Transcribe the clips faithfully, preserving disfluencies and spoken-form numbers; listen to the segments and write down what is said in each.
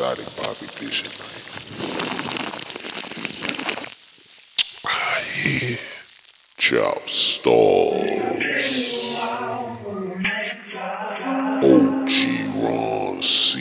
exotic pop edition, man. Yeah. Chop Stars. O G Ron C.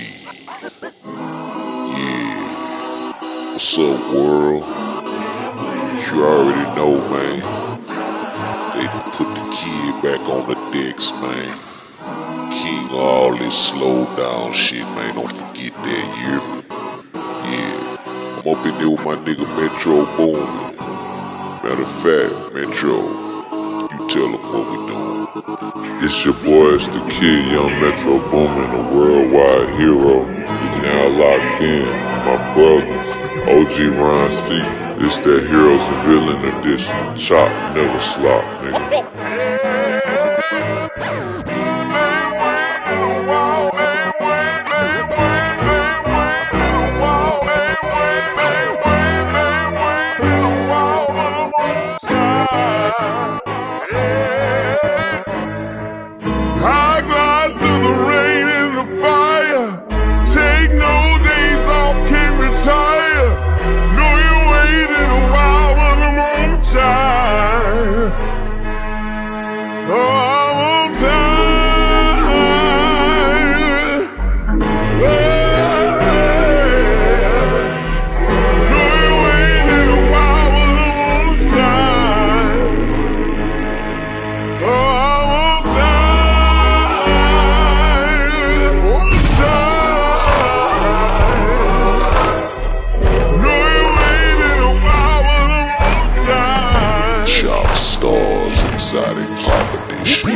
Yeah. What's up, world? You already know, man. They put the kid back on the decks, man. King of all this slow down shit, man. Don't forget that, you hear me? Yeah. I'm up in there with my nigga Metro Boomin. Matter of fact, Metro, you tell them what we doing. It's your boy, it's the kid, Young Metro Boomin, a worldwide hero. He's now locked in, my brothers, O G Ron C. It's that Heroes and Villain edition. Chop, never slop, nigga. I glide through the rain and the fire. Take no days off, can't retire. Know you waited a while, but I'm on time. Oh, I'm on time. Yeah. Know you waited a while, but I'm on time. Oh, Stars, exotic pop edition.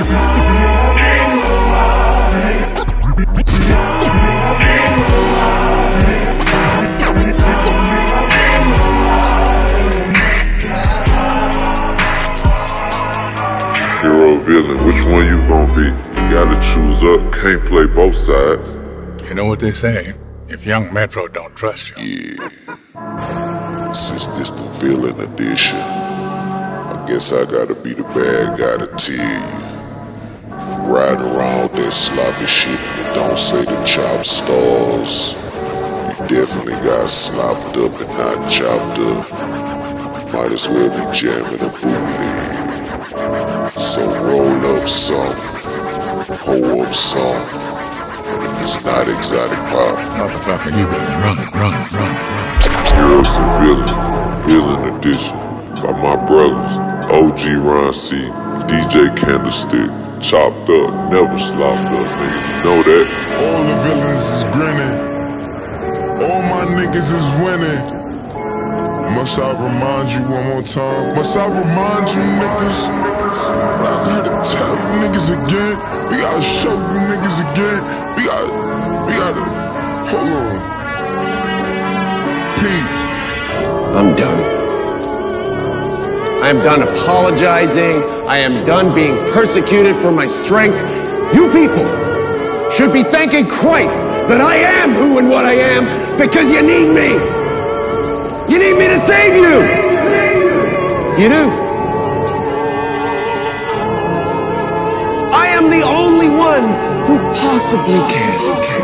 Hero, villain, which one you gonna be? You gotta choose up, can't play both sides. You know what they say, if Young Metro don't trust you. Yeah. Since this the villain edition, guess I gotta be the bad guy to tell you. If you riding around that sloppy shit that don't say the Chop Stars, you definitely got slopped up and not chopped up. Might as well be jamming a bootleg. So roll up some, pour up some, and if it's not exotic pop, motherfucker, you better run, run, run, run. Heroes and Villain, Villain edition by my brothers. O G Ron C, D J Candlestick, chopped up, never slopped up, nigga. You know that? All the villains is grinning. All my niggas is winning. Must I remind you one more time? Must I remind you niggas? I gotta tell you niggas again. We gotta show you niggas again. We gotta, we gotta, hold on. Pete. I'm done. I am done apologizing. I am done being persecuted for my strength. You people should be thanking Christ that I am who and what I am because you need me. You need me to save you. You do. I am the only one who possibly can.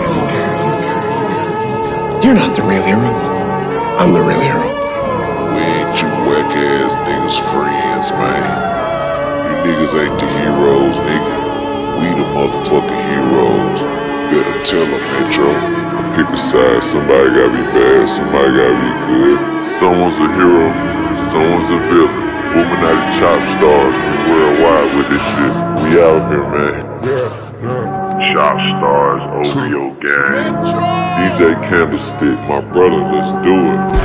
You're not the real heroes. I'm the real hero. We ain't you whack ass niggas friends, man. You niggas ain't the heroes, nigga. We the motherfucking heroes. Better tell them, Metro. Pick a side, somebody gotta be bad, somebody gotta be good. Someone's a hero, someone's a villain. Illuminati Chop Stars, we worldwide with this shit. We out here, man. Yeah, yeah. Chop Stars, O V O gang. D J Candlestick, my brother, let's do it.